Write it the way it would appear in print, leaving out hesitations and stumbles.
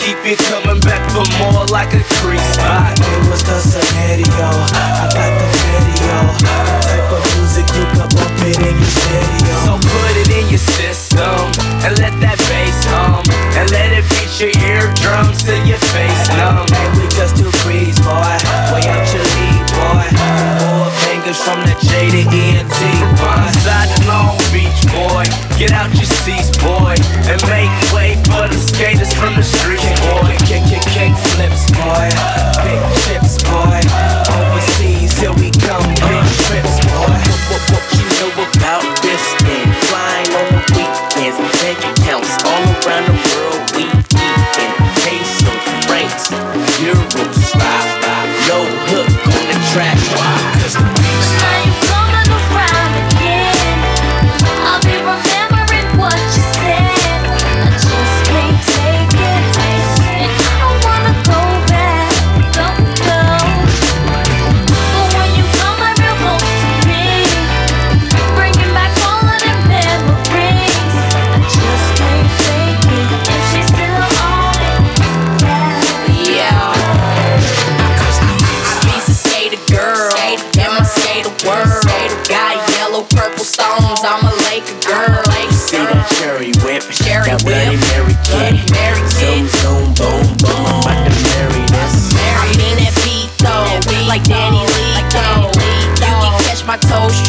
keep you coming back for more like a crease spot. It was the scenario, I got the video, the type of music you can bump it in your stereo. So put it in your system and let that bass hum, and let it beat your eardrums till your face numb. Hey, we just two breeze, boy, way out your lead, boy. More fingers from the J to ENT, boy. Inside Long Beach, boy, get out your seats, boy, and make way for the skaters from the streets, boy. Kick flips, boy, big chips, boy. Overseas, here we come, big trips, boy. What you know about this then? Flying on the weekends, bank accounts all around the world. We eatin' pesos, francs, euros, no hook on the track. Cause the beats I ain't coming around again. I'll be remembering what you said. I just can't take it, and I don't wanna go back, no. But when you come right real close to me, bringing back all of them memories, I just can't take it. If she's still on it, yeah. Cause I be a skater girl, and my skater world. Got yellow, purple stones, I'm a Laker girl. See that cherry whip, that Bloody Mary kid. Zoom, boom, boom, I'm about to marry this. I mean that beat though, like Danny Lee though. You can catch my toes